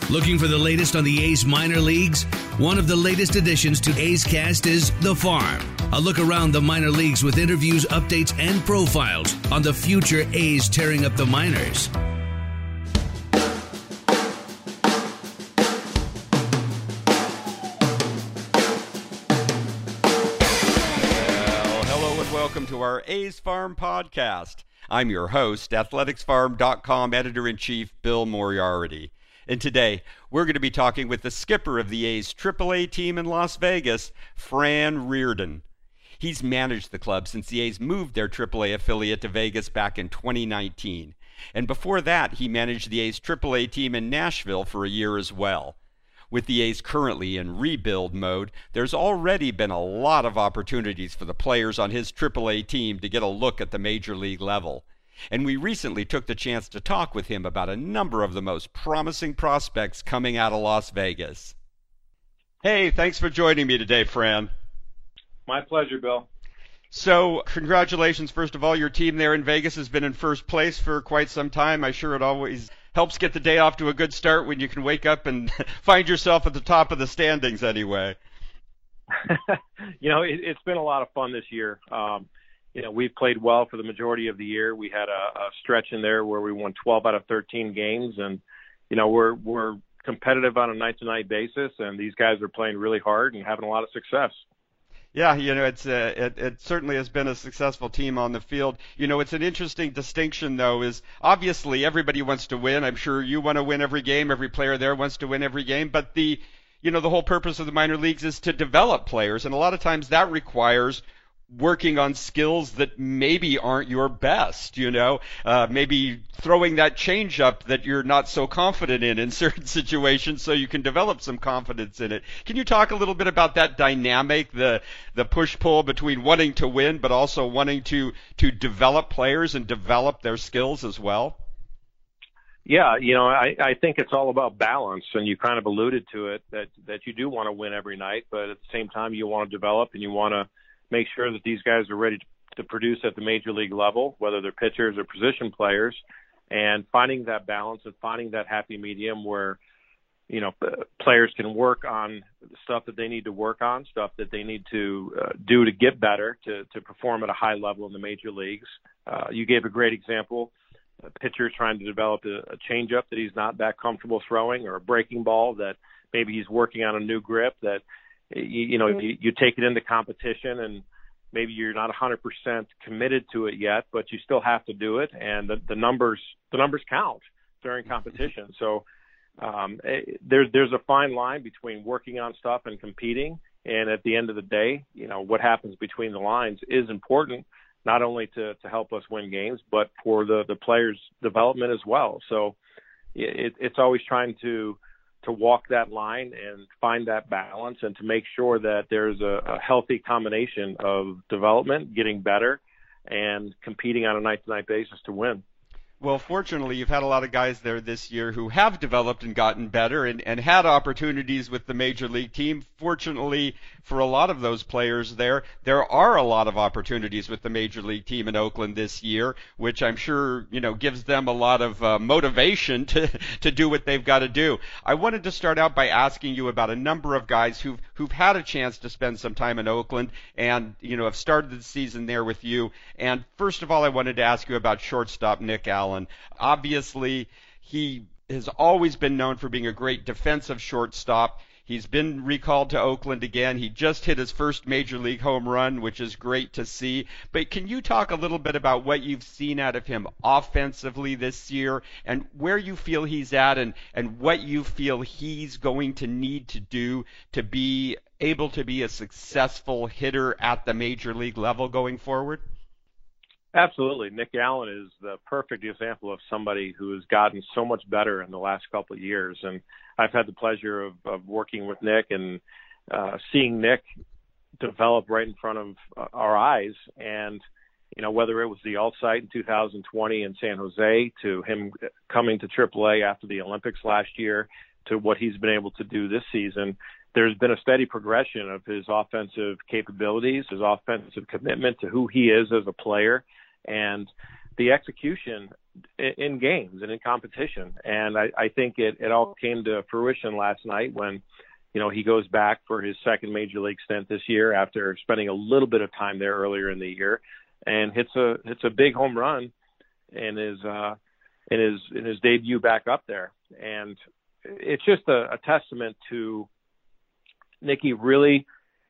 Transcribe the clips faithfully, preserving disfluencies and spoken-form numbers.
Looking for the latest on the A's minor leagues? One of the latest additions to A's Cast is The Farm, a look around the minor leagues with interviews, updates, and profiles on the future A's tearing up the minors. Well, hello and welcome to our A's Farm podcast. I'm your host, athletics farm dot com editor-in-chief Bill Moriarty. And today, we're going to be talking with the skipper of the A's triple A team in Las Vegas, Fran Riordan. He's managed the club since the A's moved their triple A affiliate to Vegas back in twenty nineteen. And before that, he managed the A's triple A team in Nashville for a year as well. With the A's currently in rebuild mode, there's already been a lot of opportunities for the players on his triple A team to get a look at the major league level. And we recently took the chance to talk with him about a number of the most promising prospects coming out of Las Vegas. Hey, thanks for joining me today, Fran. My pleasure, Bill. So, congratulations, first of all. Your team there in Vegas has been in first place for quite some time. I'm sure it always helps get the day off to a good start when you can wake up and find yourself at the top of the standings anyway. you know, it, it's been a lot of fun this year. Um, You know, we've played well for the majority of the year. We had a, a stretch in there where we won twelve out of thirteen games, and you know we're we're competitive on a night-to-night basis, and these guys are playing really hard and having a lot of success. Yeah, you know, it's uh, it, it certainly has been a successful team on the field. You know, it's an interesting distinction, though, is obviously everybody wants to win. I'm sure you want to win every game. Every player there wants to win every game, but the you know the whole purpose of the minor leagues is to develop players, and a lot of times that requires working on skills that maybe aren't your best, you know, uh, maybe throwing that change up that you're not so confident in in certain situations so you can develop some confidence in it. Can you talk a little bit about that dynamic, the the push-pull between wanting to win but also wanting to, to develop players and develop their skills as well? Yeah, you know, I, I think it's all about balance, and you kind of alluded to it, that, that you do want to win every night, but at the same time you want to develop and you want to make sure that these guys are ready to, to produce at the major league level, whether they're pitchers or position players, and finding that balance and finding that happy medium where, you know, players can work on stuff that they need to work on, stuff that they need to uh, do to get better, to, to perform at a high level in the major leagues. Uh, you gave a great example. A pitcher trying to develop a, a changeup that he's not that comfortable throwing, or a breaking ball that maybe he's working on a new grip that, You, you know, you, you take it into competition and maybe you're not one hundred percent committed to it yet, but you still have to do it. And the, the numbers, the numbers count during competition. So um, there's, there's a fine line between working on stuff and competing. And at the end of the day, you know, what happens between the lines is important, not only to, to help us win games, but for the, the players' development as well. So it, it's always trying to, to walk that line and find that balance, and to make sure that there's a, a healthy combination of development, getting better, and competing on a night-to-night basis to win. Well, fortunately, you've had a lot of guys there this year who have developed and gotten better and, and had opportunities with the major league team. Fortunately, for a lot of those players there, there are a lot of opportunities with the major league team in Oakland this year, which I'm sure, you know, gives them a lot of uh, motivation to, to do what they've got to do. I wanted to start out by asking you about a number of guys who've, who've had a chance to spend some time in Oakland and, you know, have started the season there with you. And first of all, I wanted to ask you about shortstop Nick Allen. Obviously, he has always been known for being a great defensive shortstop. He's been recalled to Oakland again. He just hit his first major league home run, which is great to see. But can you talk a little bit about what you've seen out of him offensively this year, and where you feel he's at, and, and what you feel he's going to need to do to be able to be a successful hitter at the major league level going forward? Absolutely. Nick Allen is the perfect example of somebody who has gotten so much better in the last couple of years. And I've had the pleasure of, of working with Nick and uh, seeing Nick develop right in front of uh, our eyes. And, you know, whether it was the alt-site in two thousand twenty in San Jose, to him coming to triple A after the Olympics last year, to what he's been able to do this season, there's been a steady progression of his offensive capabilities, his offensive commitment to who he is as a player. And the execution in, in games and in competition. And I, I think it, it all came to fruition last night when, you know, he goes back for his second major league stint this year after spending a little bit of time there earlier in the year, and hits a hits a big home run in his uh, in his in his debut back up there. And it's just a, a testament to Nicky really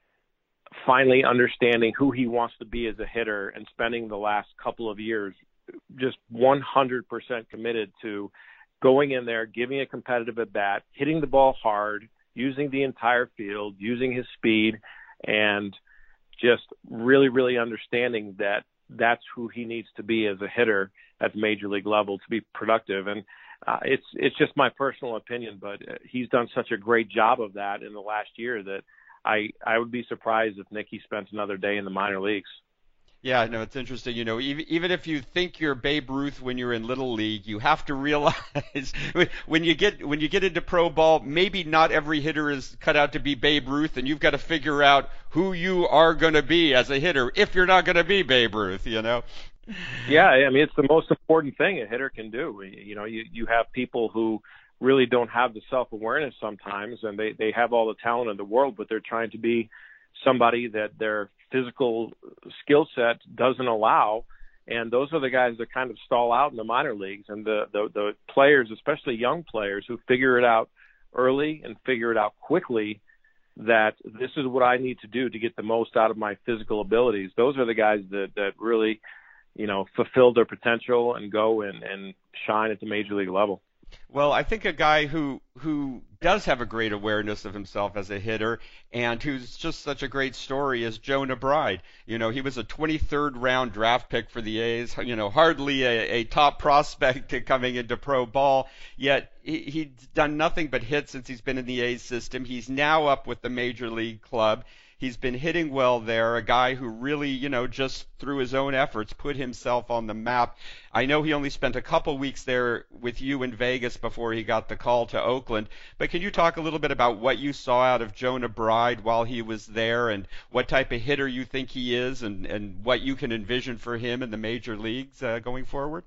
finally understanding who he wants to be as a hitter and spending the last couple of years just one hundred percent committed to going in there, giving a competitive at bat, hitting the ball hard, using the entire field, using his speed, and just really, really understanding that that's who he needs to be as a hitter at the major league level to be productive. And uh, it's it's just my personal opinion, but he's done such a great job of that in the last year that I, I would be surprised if Nicky spent another day in the minor leagues. Yeah, no, it's interesting. You know, even even if you think you're Babe Ruth when you're in Little League, you have to realize when you get when you get into pro ball, maybe not every hitter is cut out to be Babe Ruth, and you've got to figure out who you are going to be as a hitter if you're not going to be Babe Ruth, you know? Yeah, I mean, it's the most important thing a hitter can do. You know, you, you have people who really don't have the self-awareness sometimes, and they, they have all the talent in the world, but they're trying to be somebody that their physical skill set doesn't allow, and those are the guys that kind of stall out in the minor leagues. And the, the the players, especially young players, who figure it out early and figure it out quickly, that this is what I need to do to get the most out of my physical abilities. Those are the guys that that really, you know, fulfill their potential and go and, and shine at the major league level. Well, I think a guy who who does have a great awareness of himself as a hitter and who's just such a great story is Jonah Bride. You know, he was a twenty-third round draft pick for the A's, you know, hardly a, a top prospect coming into pro ball, yet he, he's done nothing but hit since he's been in the A's system. He's now up with the major league club. He's been hitting well there, a guy who really, you know, just through his own efforts put himself on the map. I know he only spent a couple weeks there with you in Vegas before he got the call to Oakland, but can you talk a little bit about what you saw out of Jonah Bride while he was there and what type of hitter you think he is and, and what you can envision for him in the major leagues uh, going forward?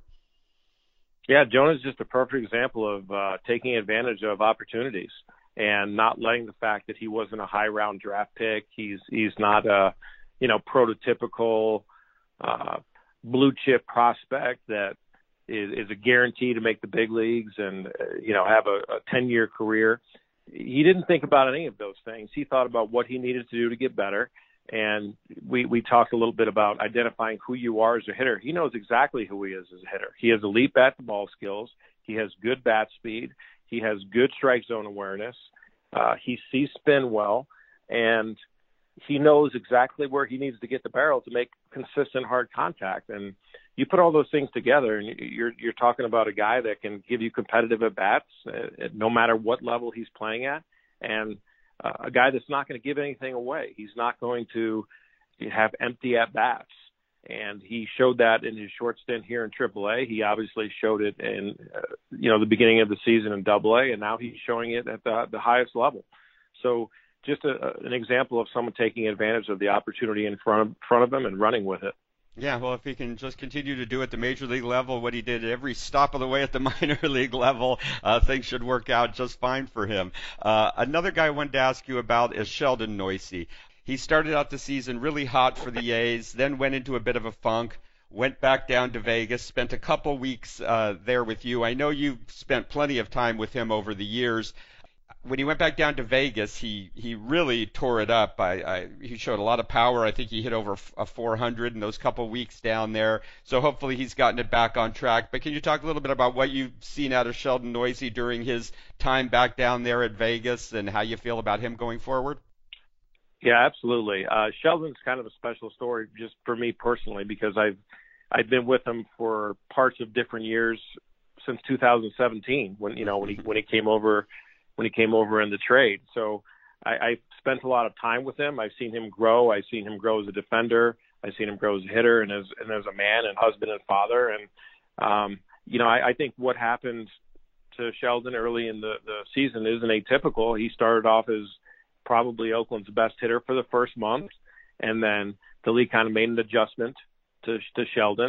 Yeah, Jonah's just a perfect example of uh, taking advantage of opportunities and not letting the fact that he wasn't a high round draft pick. He's he's not a, you know, prototypical uh, blue chip prospect that is, is a guarantee to make the big leagues and, uh, you know, have a, a ten year career. He didn't think about any of those things. He thought about what he needed to do to get better. And we, we talked a little bit about identifying who you are as a hitter. He knows exactly who he is as a hitter. He has elite bat to ball skills. He has good bat speed. He has good strike zone awareness. Uh, he sees spin well, and he knows exactly where he needs to get the barrel to make consistent hard contact. And you put all those things together, and you're you're talking about a guy that can give you competitive at bats uh, no matter what level he's playing at, and uh, a guy that's not going to give anything away. He's not going to have empty at bats. And he showed that in his short stint here in triple A. He obviously showed it in, uh, you know, the beginning of the season in double A, and now he's showing it at the, the highest level. So just a, an example of someone taking advantage of the opportunity in front of, front of him and running with it. Yeah, well, if he can just continue to do at the major league level what he did every stop of the way at the minor league level, uh, things should work out just fine for him. Uh, another guy I wanted to ask you about is Sheldon Neuse. He started out the season really hot for the A's, then went into a bit of a funk, went back down to Vegas, spent a couple weeks uh, there with you. I know you've spent plenty of time with him over the years. When he went back down to Vegas, he, he really tore it up. I, I, he showed a lot of power. I think he hit over a four hundred in those couple weeks down there. So hopefully he's gotten it back on track. But can you talk a little bit about what you've seen out of Sheldon Neuse during his time back down there at Vegas and how you feel about him going forward? Yeah, absolutely. Uh, Sheldon's kind of a special story just for me personally because I've I've been with him for parts of different years since two thousand seventeen when you know when he when he came over when he came over in the trade. So I, I spent a lot of time with him. I've seen him grow. I've seen him grow as a defender. I've seen him grow as a hitter and as and as a man and husband and father. And um, you know I, I think what happened to Sheldon early in the, the season isn't atypical. He started off as probably Oakland's best hitter for the first month, and then the league kind of made an adjustment to to Sheldon,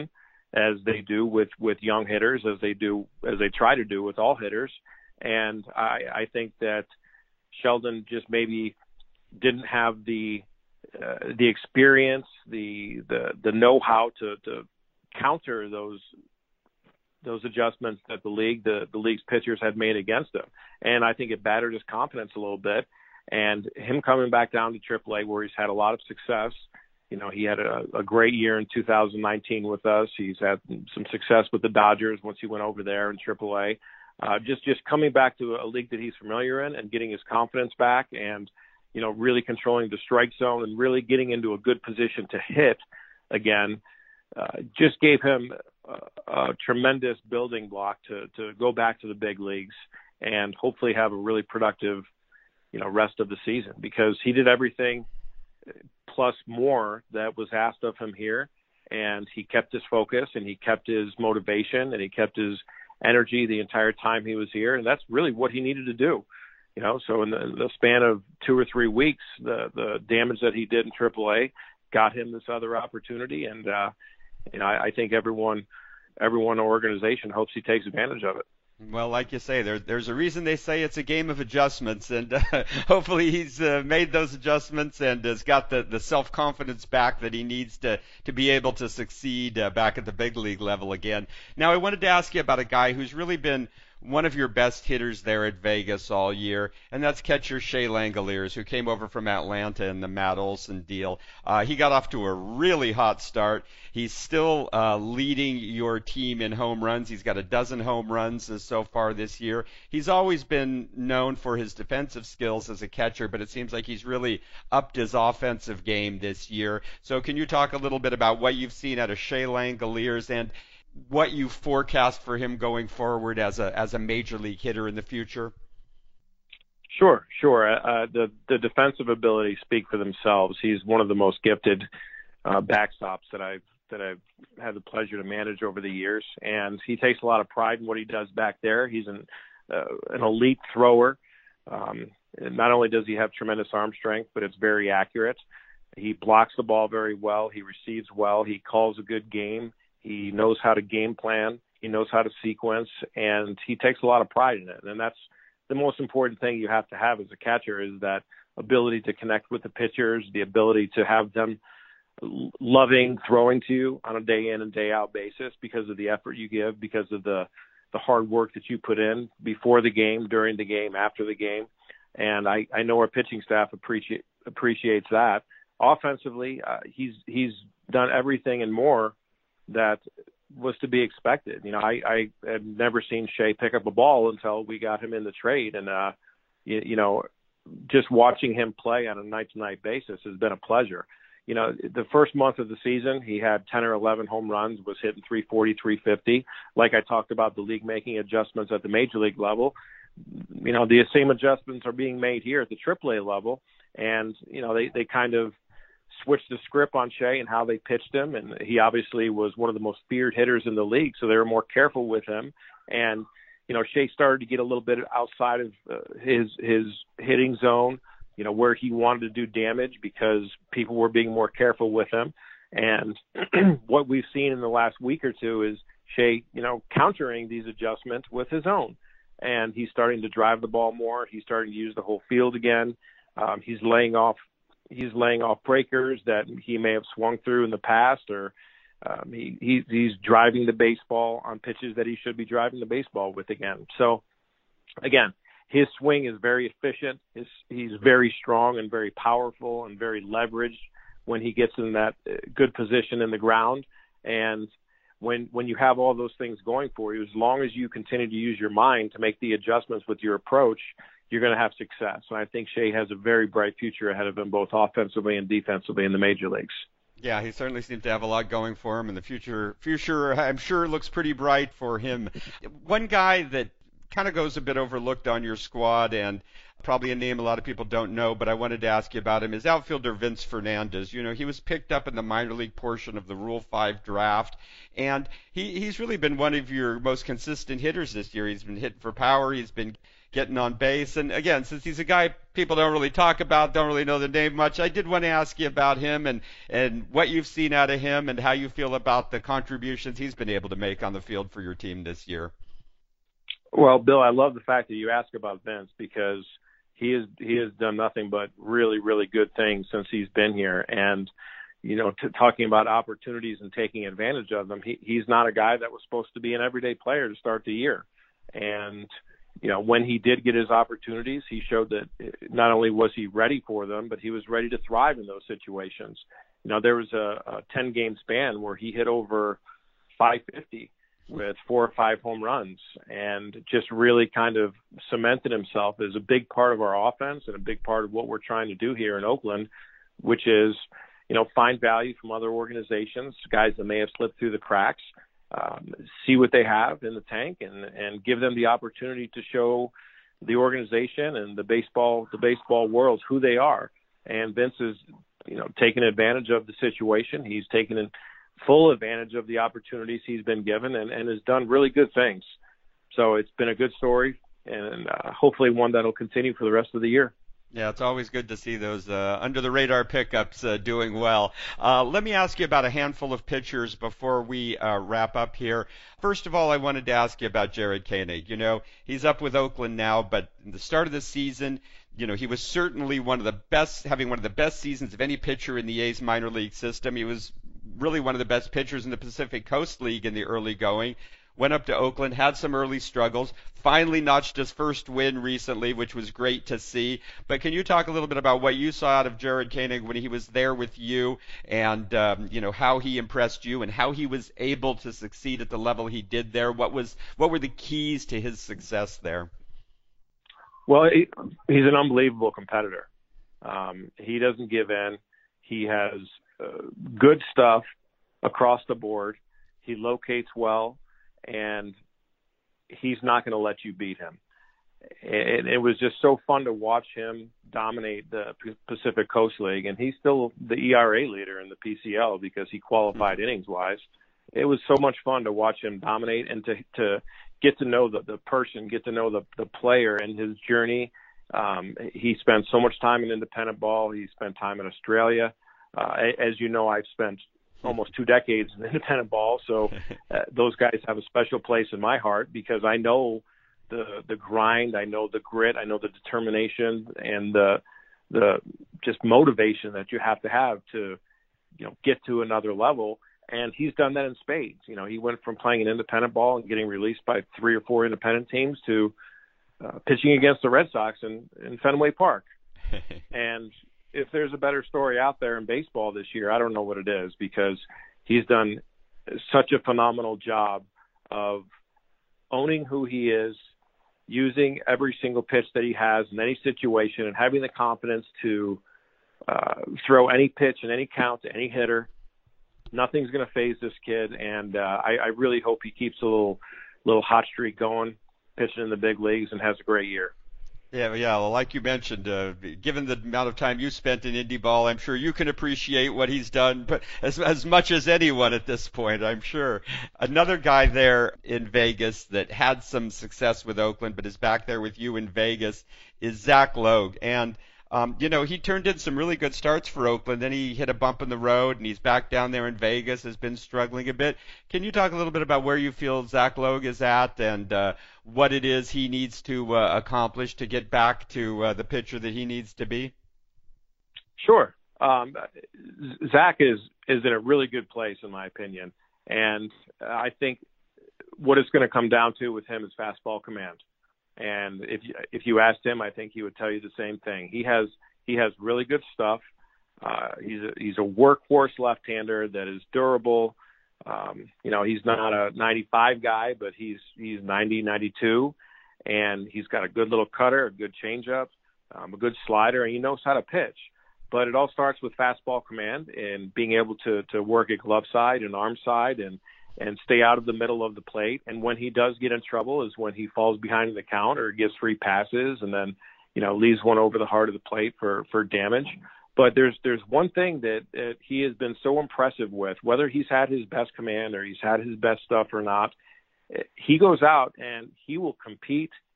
as they do with, with young hitters, as they do, as they try to do with all hitters. And I, I think that Sheldon just maybe didn't have the uh, the experience, the the the know-how to, to counter those those adjustments that the league, the, the league's pitchers had made against him. And I think it battered his confidence a little bit. And him coming back down to triple A, where he's had a lot of success. You know, he had a, a great year in two thousand nineteen with us. He's had some success with the Dodgers once he went over there in triple A. Uh, just, just coming back to a league that he's familiar in and getting his confidence back and, you know, really controlling the strike zone and really getting into a good position to hit again, uh, just gave him a, a tremendous building block to, to go back to the big leagues and hopefully have a really productive, you know, rest of the season, because he did everything plus more that was asked of him here. And he kept his focus and he kept his motivation and he kept his energy the entire time he was here. And that's really what he needed to do. You know, so in the, in the span of two or three weeks, the, the damage that he did in triple A got him this other opportunity. And, uh, you know, I, I think everyone, everyone in the organization hopes he takes advantage of it. Well, like you say, there, there's a reason they say it's a game of adjustments, and uh, hopefully he's uh, made those adjustments and has got the, the self-confidence back that he needs to, to be able to succeed uh, back at the big league level again. Now, I wanted to ask you about a guy who's really been one of your best hitters there at Vegas all year, and that's catcher Shea Langeliers, who came over from Atlanta in the Matt Olson deal. Uh, he got off to a really hot start. He's still uh, leading your team in home runs. He's got a dozen home runs uh, so far this year. He's always been known for his defensive skills as a catcher, but it seems like he's really upped his offensive game this year. So can you talk a little bit about what you've seen out of Shea Langeliers and what you forecast for him going forward as a as a major league hitter in the future? Sure, sure. Uh, the the defensive abilities speak for themselves. He's one of the most gifted uh, backstops that I've that I've had the pleasure to manage over the years, and he takes a lot of pride in what he does back there. He's an uh, an elite thrower. Um, and not only does he have tremendous arm strength, but it's very accurate. He blocks the ball very well. He receives well. He calls a good game. He knows how to game plan. He knows how to sequence, and he takes a lot of pride in it. And that's the most important thing you have to have as a catcher, is that ability to connect with the pitchers, the ability to have them loving throwing to you on a day in and day out basis because of the effort you give, because of the, the hard work that you put in before the game, during the game, after the game. And I, I know our pitching staff appreciate, appreciates that. Offensively, uh, he's, he's done everything and more that was to be expected. You know, I, I had never seen Shea pick up a ball until we got him in the trade. And, uh, you, you know, just watching him play on a night-to-night basis has been a pleasure. You know, the first month of the season, he had ten or eleven home runs, was hitting three forty, three fifty. Like I talked about the league making adjustments at the major league level, you know, the same adjustments are being made here at the triple A level. And, you know, they, they kind of switched the script on Shea and how they pitched him. And he obviously was one of the most feared hitters in the league, so they were more careful with him. And, you know, Shea started to get a little bit outside of uh, his, his hitting zone, you know, where he wanted to do damage because people were being more careful with him. And what we've seen in the last week or two is Shea, you know, countering these adjustments with his own. And he's starting to drive the ball more. He's starting to use the whole field again. Um, he's laying off He's laying off breakers that he may have swung through in the past, or um, he, he, he's driving the baseball on pitches that he should be driving the baseball with again. So, again, his swing is very efficient. His, he's very strong and very powerful and very leveraged when he gets in that good position in the ground. And when when you have all those things going for you, as long as you continue to use your mind to make the adjustments with your approach, you're going to have success. And I think Shea has a very bright future ahead of him, both offensively and defensively in the major leagues. Yeah, he certainly seems to have a lot going for him, and the future, future I'm sure, looks pretty bright for him. One guy that kind of goes a bit overlooked on your squad, and probably a name a lot of people don't know, but I wanted to ask you about him, is outfielder Vince Fernandez. You know, he was picked up in the minor league portion of the Rule five draft, and he, he's really been one of your most consistent hitters this year. He's been hitting for power. He's been getting on base. And again, since he's a guy people don't really talk about, don't really know the name much, I did want to ask you about him and, and what you've seen out of him and how you feel about the contributions he's been able to make on the field for your team this year. Well, Bill, I love the fact that you ask about Vince, because he is he has done nothing but really, really good things since he's been here. And, you know, t- talking about opportunities and taking advantage of them, he, he's not a guy that was supposed to be an everyday player to start the year. And, you know, when he did get his opportunities, he showed that not only was he ready for them, but he was ready to thrive in those situations. You know, there was a, a ten-game span where he hit over five fifty with four or five home runs, and just really kind of cemented himself as a big part of our offense and a big part of what we're trying to do here in Oakland, which is, you know, find value from other organizations, guys that may have slipped through the cracks, um, see what they have in the tank, and, and give them the opportunity to show the organization and the baseball, the baseball world who they are. And Vince is, you know, taking advantage of the situation. He's taken in full advantage of the opportunities he's been given, and, and has done really good things. So it's been a good story, and uh, hopefully one that'll continue for the rest of the year. Yeah, it's always good to see those uh, under-the-radar pickups uh, doing well. Uh, let me ask you about a handful of pitchers before we uh, wrap up here. First of all, I wanted to ask you about Jared Koenig. You know, he's up with Oakland now, but in the start of the season, you know, he was certainly one of the best, having one of the best seasons of any pitcher in the A's minor league system. He was really one of the best pitchers in the Pacific Coast League in the early going. Went up to Oakland, had some early struggles, finally notched his first win recently, which was great to see. But can you talk a little bit about what you saw out of Jared Koenig when he was there with you, and um, you know, how he impressed you and how he was able to succeed at the level he did there? What was what were the keys to his success there? Well, he, he's an unbelievable competitor. Um, he doesn't give in. He has uh, good stuff across the board. He locates well, and he's not going to let you beat him. And it was just so fun to watch him dominate the Pacific Coast League. And he's still the E R A leader in the P C L because he qualified mm-hmm. innings-wise. It was so much fun to watch him dominate and to to get to know the, the person, get to know the, the player and his journey. Um, he spent so much time in independent ball. He spent time in Australia. Uh, as you know, I've spent almost two decades in independent ball, so uh, those guys have a special place in my heart because I know the the grind, I know the grit, I know the determination, and the the just motivation that you have to have to, you know, get to another level. And he's done that in spades. You know, he went from playing in independent ball and getting released by three or four independent teams to uh, pitching against the Red Sox in, in Fenway Park. And if there's a better story out there in baseball this year, I don't know what it is, because he's done such a phenomenal job of owning who he is, using every single pitch that he has in any situation, and having the confidence to uh, throw any pitch in any count to any hitter. Nothing's going to phase this kid, and uh, I, I really hope he keeps a little little hot streak going, pitching in the big leagues, and has a great year. Yeah, yeah. Well, like you mentioned, uh, given the amount of time you spent in indie ball, I'm sure you can appreciate what he's done, but as as much as anyone at this point, I'm sure. Another guy there in Vegas that had some success with Oakland, but is back there with you in Vegas, is Zach Logue. And Um, you know, he turned in some really good starts for Oakland. Then he hit a bump in the road, and he's back down there in Vegas, has been struggling a bit. Can you talk a little bit about where you feel Zach Logue is at, and uh, what it is he needs to uh, accomplish to get back to uh, the pitcher that he needs to be? Sure. Um, Zach is, is in a really good place, in my opinion. And I think what it's going to come down to with him is fastball command. And if you, if you asked him, I think he would tell you the same thing. He has he has really good stuff. Uh, he's a, he's a workhorse left-hander that is durable. Um, you know, he's not a ninety-five guy, but he's he's ninety, ninety-two, and he's got a good little cutter, a good changeup, um, a good slider, and he knows how to pitch. But it all starts with fastball command and being able to to work at glove side and arm side and. and stay out of the middle of the plate. And when he does get in trouble is when he falls behind the count or gives free passes and then, you know, leaves one over the heart of the plate for, for damage. But there's there's one thing that, that he has been so impressive with, whether he's had his best command or he's had his best stuff or not, he goes out and he will compete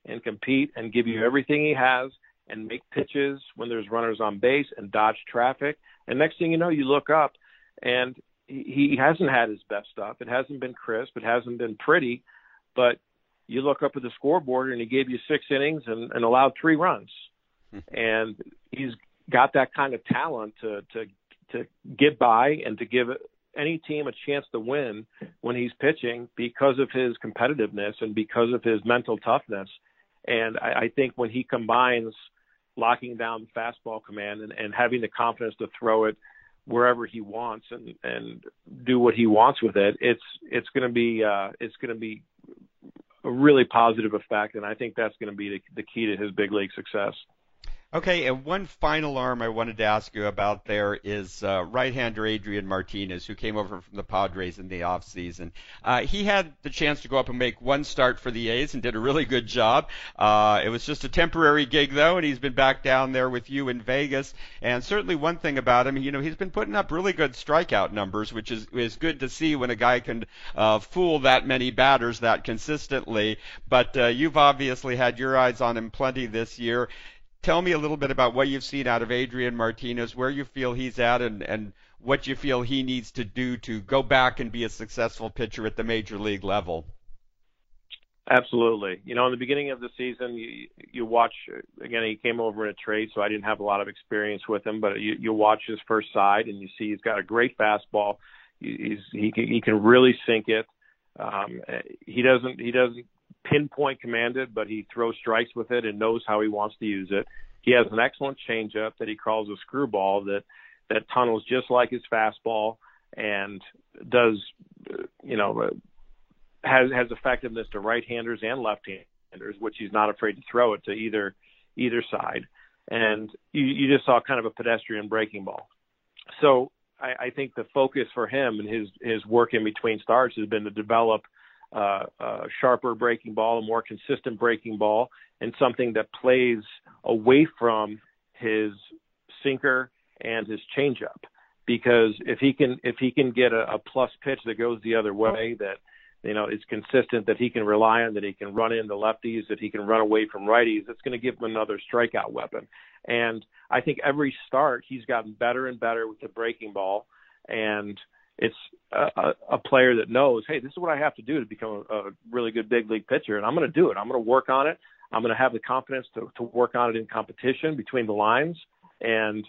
and compete and give you everything he has and make pitches when there's runners on base and dodge traffic. And next thing you know, you look up and he, he hasn't had his best stuff. It hasn't been crisp. It hasn't been pretty. But you look up at the scoreboard and he gave you six innings and, and allowed three runs. And he's got that kind of talent to, to, to get by and to give any team a chance to win when he's pitching because of his competitiveness and because of his mental toughness. And I, I think when he combines locking down the fastball command and, and having the confidence to throw it wherever he wants and, and do what he wants with it, it's it's going to be uh, it's going to be a really positive effect. And I think that's going to be the, the key to his big league success. Okay, and one final arm I wanted to ask you about there is uh, right-hander Adrian Martinez, who came over from the Padres in the offseason. Uh, he had the chance to go up and make one start for the A's and did a really good job. Uh, it was just a temporary gig, though, and he's been back down there with you in Vegas. And certainly one thing about him, you know, he's been putting up really good strikeout numbers, which is, is good to see when a guy can uh, fool that many batters that consistently. But uh, you've obviously had your eyes on him plenty this year. Tell me a little bit about what you've seen out of Adrian Martinez, where you feel he's at, and, and what you feel he needs to do to go back and be a successful pitcher at the major league level. Absolutely. You know, in the beginning of the season, you, you watch, again, he came over in a trade, so I didn't have a lot of experience with him, but you, you watch his first side, and you see he's got a great fastball. He's, he, can, he can really sink it. Um, he doesn't, he doesn't, pinpoint commanded, but he throws strikes with it and knows how he wants to use it. He has an excellent changeup that he calls a screwball that, that tunnels just like his fastball and does, you know, has, has effectiveness to right-handers and left-handers, which he's not afraid to throw it to either, either side. And you, you just saw kind of a pedestrian breaking ball. So I, I think the focus for him and his, his work in between starts has been to develop Uh, a sharper breaking ball, a more consistent breaking ball, and something that plays away from his sinker and his changeup. Because if he can, if he can get a, a plus pitch that goes the other way, that you know it's consistent, that he can rely on, that he can run into lefties, that he can run away from righties, it's going to give him another strikeout weapon. And I think every start he's gotten better and better with the breaking ball, and it's a, a player that knows, hey, this is what I have to do to become a, a really good big league pitcher, and I'm going to do it. I'm going to work on it. I'm going to have the confidence to, to work on it in competition between the lines, and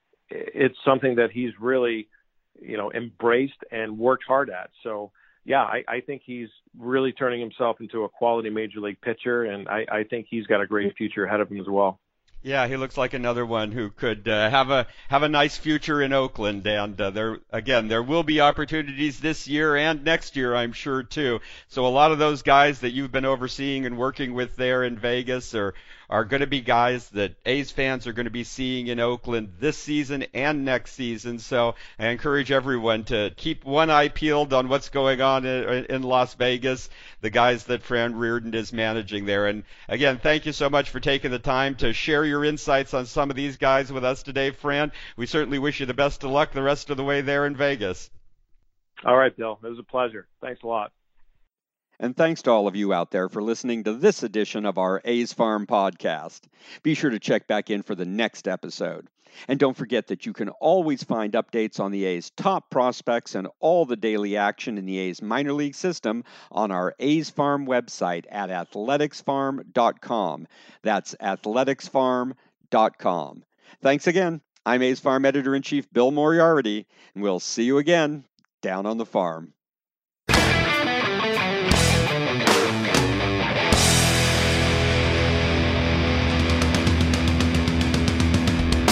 it's something that he's really, you know, embraced and worked hard at. So, yeah, I, I think he's really turning himself into a quality major league pitcher, and I, I think he's got a great future ahead of him as well. Yeah, he looks like another one who could uh, have a have a nice future in Oakland, and uh, there again there will be opportunities this year and next year, I'm sure too. So a lot of those guys that you've been overseeing and working with there in Vegas are are going to be guys that A's fans are going to be seeing in Oakland this season and next season. So I encourage everyone to keep one eye peeled on what's going on in, in Las Vegas, the guys that Fran Riordan is managing there. And again, thank you so much for taking the time to share your insights on some of these guys with us today, Fran. We certainly wish you the best of luck the rest of the way there in Vegas. All right, Bill. It was a pleasure. Thanks a lot. And thanks to all of you out there for listening to this edition of our A's Farm podcast. Be sure to check back in for the next episode. And don't forget that you can always find updates on the A's top prospects and all the daily action in the A's minor league system on our A's Farm website at athletics farm dot com. That's athletics farm dot com. Thanks again. I'm A's Farm Editor-in-Chief Bill Moriarty, and we'll see you again down on the farm.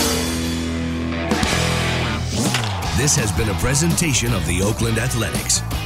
This has been a presentation of the Oakland Athletics.